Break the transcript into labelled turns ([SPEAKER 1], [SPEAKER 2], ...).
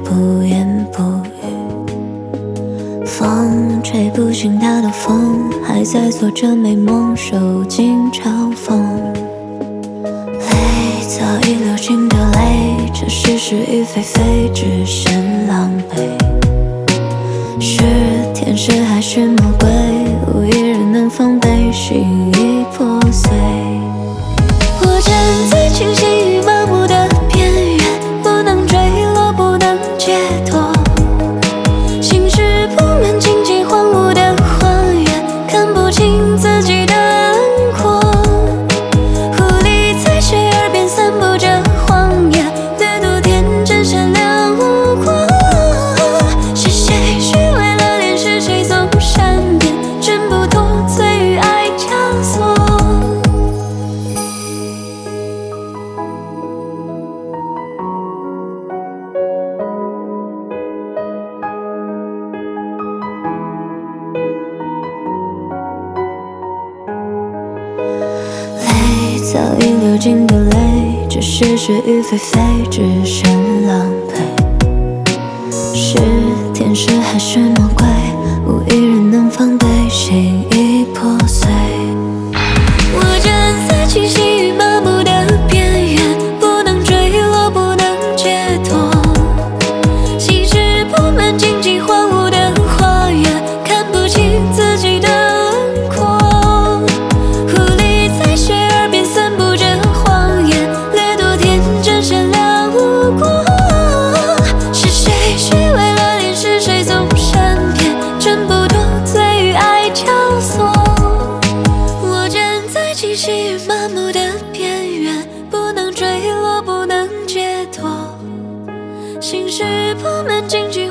[SPEAKER 1] 不言不语。风吹不醒他的风，还在做着美梦，受尽嘲讽。泪早已流尽的泪，这是是与非非，只剩狼狈。是天使还是魔鬼，无一人能防备，心已破碎。我站在清晰与麻木的边缘，不能坠落，不能解脱。心事布满荆棘荒芜的花园，看不清自己的轮廓。狐狸在谁耳边散布着谎言，掠夺天真善良无果。是谁虚伪了脸，是谁总善变，挣不脱罪与爱枷锁。泪早已流尽的泪，这是是与非非，只剩狼狈。是天使还是魔鬼，无一人能防备，心已破碎。我站在清晰与麻木的边缘，不能坠落，不能解脱。心事布满荆棘荒芜的花园，看不清自己的轮廓。狐狸在谁耳边散布着谎言，掠夺天真善良无果。是谁虚伪了脸，是谁总善变，挣不脱罪与爱枷锁。我站在清晰与麻木的边缘，不能坠落，不能解脱。心事布满荆棘